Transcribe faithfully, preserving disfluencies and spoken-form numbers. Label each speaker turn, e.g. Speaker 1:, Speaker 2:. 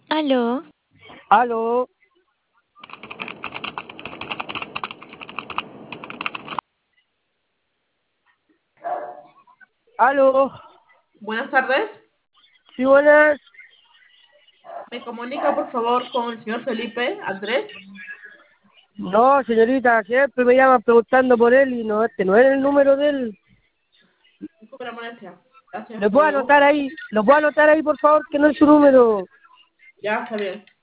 Speaker 1: Aló,
Speaker 2: Aló, aló,
Speaker 3: Buenas tardes.
Speaker 2: sí, buenas.
Speaker 3: ¿Me comunica, por favor, con el señor Felipe Andrés?
Speaker 2: No, señorita, siempre me llaman preguntando por él y no, este no es el número de él.
Speaker 3: Disculpe la molestia. Gracias,
Speaker 2: ¿Lo
Speaker 3: hasta
Speaker 2: puedo
Speaker 3: luego.
Speaker 2: anotar ahí? ¿Lo puedo anotar ahí, por favor, que no es su número?
Speaker 3: Ya, está bien.